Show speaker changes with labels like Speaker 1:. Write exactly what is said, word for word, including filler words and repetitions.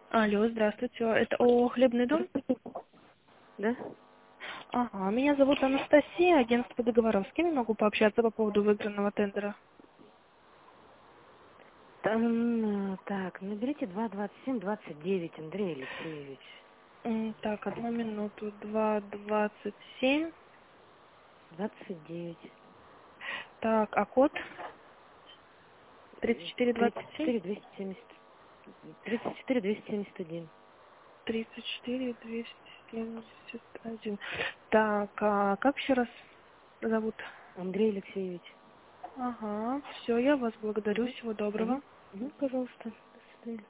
Speaker 1: Алло, здравствуйте. Это о хлебный дом?
Speaker 2: Да?
Speaker 1: Ага, меня зовут Анастасия, агентство по договорам. С кем я могу пообщаться по поводу выигранного тендера?
Speaker 2: Там, э, так, наберите два двадцать семь двадцать девять, Андрей Алексеевич.
Speaker 1: М, Так, одну минуту. Два двадцать семь.
Speaker 2: двадцать девять.
Speaker 1: Так, а код? Тридцать
Speaker 2: Э,
Speaker 1: четыре двадцать
Speaker 2: тридцать
Speaker 1: семь.
Speaker 2: четыре двести семьдесят. тридцать четыре двести семьдесят один.
Speaker 1: Тридцать четыре двести семьдесят один. Так, а как еще раз зовут?
Speaker 2: Андрей Алексеевич.
Speaker 1: Ага, все, я вас благодарю.
Speaker 2: Угу.
Speaker 1: Всего
Speaker 2: Угу.
Speaker 1: доброго.
Speaker 2: Угу, пожалуйста. До свидания.